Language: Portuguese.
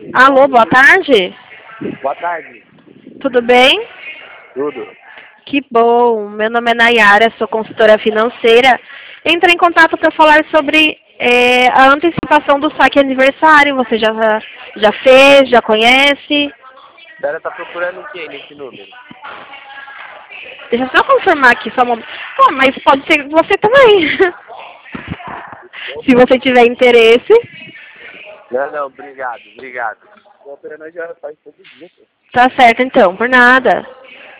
Alô, boa tarde. Boa tarde. Tudo bem? Tudo. Que bom. Meu nome é Nayara, sou consultora financeira. Entrei em contato para falar sobre a antecipação do saque aniversário. Você já fez, já conhece? A senhora tá procurando o que nesse número? Deixa eu só confirmar aqui só um momento. Pô, mas pode ser você também. Se você tiver interesse. Não, obrigado. Tô operando já faz todo dia. Tá certo então, por nada.